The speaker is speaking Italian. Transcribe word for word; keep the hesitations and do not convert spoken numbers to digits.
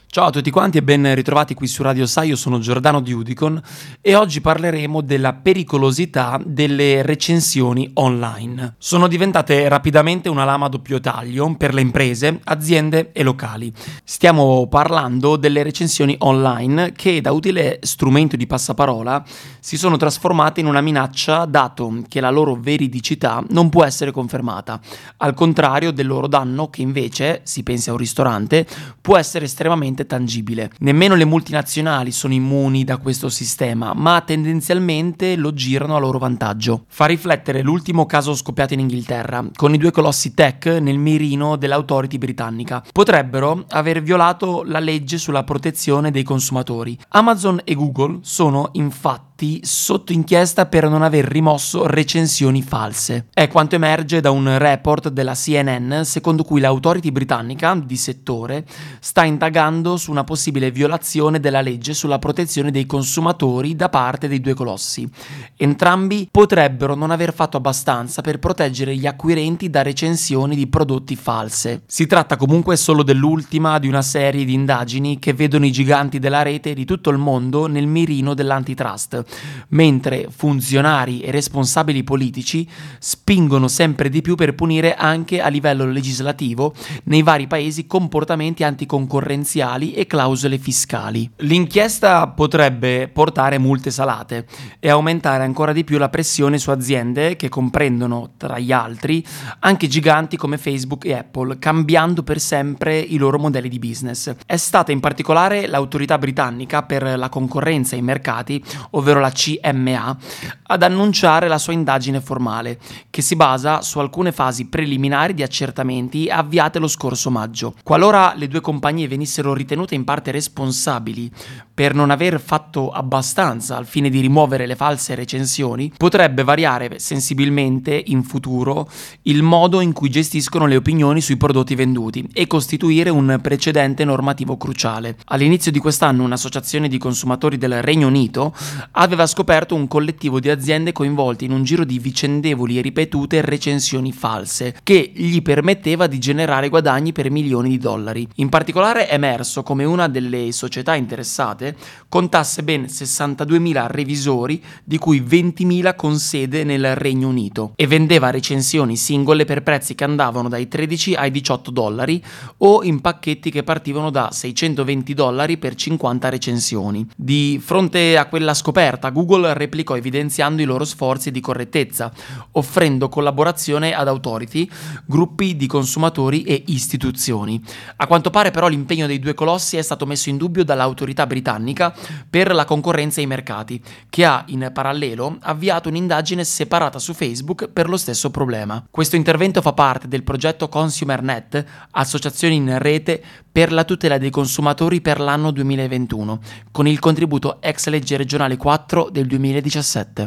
Ciao a tutti quanti e ben ritrovati qui su Radio Sai, io sono Giordano di Udicon e oggi parleremo della pericolosità delle recensioni online. Sono diventate rapidamente una lama a doppio taglio per le imprese, aziende e locali. Stiamo parlando delle recensioni online che da utile strumento di passaparola si sono trasformate in una minaccia dato che la loro veridicità non può essere confermata, al contrario del loro danno che invece, si pensi a un ristorante, può essere estremamente tangibile. Nemmeno le multinazionali sono immuni da questo sistema, ma tendenzialmente lo girano a loro vantaggio. Fa riflettere l'ultimo caso scoppiato in Inghilterra, con i due colossi tech nel mirino dell'autority britannica. Potrebbero aver violato la legge sulla protezione dei consumatori. Amazon e Google sono infatti sotto inchiesta per non aver rimosso recensioni false. È quanto emerge da un report della C N N secondo cui l'autority britannica di settore sta indagando su una possibile violazione della legge sulla protezione dei consumatori da parte dei due colossi. Entrambi potrebbero non aver fatto abbastanza per proteggere gli acquirenti da recensioni di prodotti false. Si tratta comunque solo dell'ultima di una serie di indagini che vedono i giganti della rete di tutto il mondo nel mirino dell'antitrust, mentre funzionari e responsabili politici spingono sempre di più per punire anche a livello legislativo nei vari paesi comportamenti anticoncorrenziali e clausole fiscali. L'inchiesta potrebbe portare multe salate e aumentare ancora di più la pressione su aziende che comprendono, tra gli altri, anche giganti come Facebook e Apple, cambiando per sempre i loro modelli di business. È stata in particolare l'autorità britannica per la concorrenza e i mercati, ovvero la C M A, ad annunciare la sua indagine formale, che si basa su alcune fasi preliminari di accertamenti avviate lo scorso maggio. Qualora le due compagnie venissero ritenute in parte responsabili per non aver fatto abbastanza al fine di rimuovere le false recensioni, potrebbe variare sensibilmente in futuro il modo in cui gestiscono le opinioni sui prodotti venduti e costituire un precedente normativo cruciale. All'inizio di quest'anno un'associazione di consumatori del Regno Unito aveva scoperto un collettivo di aziende coinvolte in un giro di vicendevoli e ripetute recensioni false che gli permetteva di generare guadagni per milioni di dollari. In particolare è emerso come una delle società interessate contasse ben sessantaduemila revisori, di cui ventimila con sede nel Regno Unito, e vendeva recensioni singole per prezzi che andavano dai tredici ai diciotto dollari o in pacchetti che partivano da seicentoventi dollari per cinquanta recensioni. Di fronte a quella scoperta, Google replicò evidenziando i loro sforzi di correttezza, offrendo collaborazione ad authority, gruppi di consumatori e istituzioni. A quanto pare però l'impegno dei due colossi è stato messo in dubbio dall'autorità britannica per la concorrenza e i mercati, che ha in parallelo avviato un'indagine separata su Facebook per lo stesso problema. Questo intervento fa parte del progetto ConsumerNet, associazione in rete per la tutela dei consumatori per l'anno duemilaventuno, con il contributo ex legge regionale quattro del duemiladiciassette.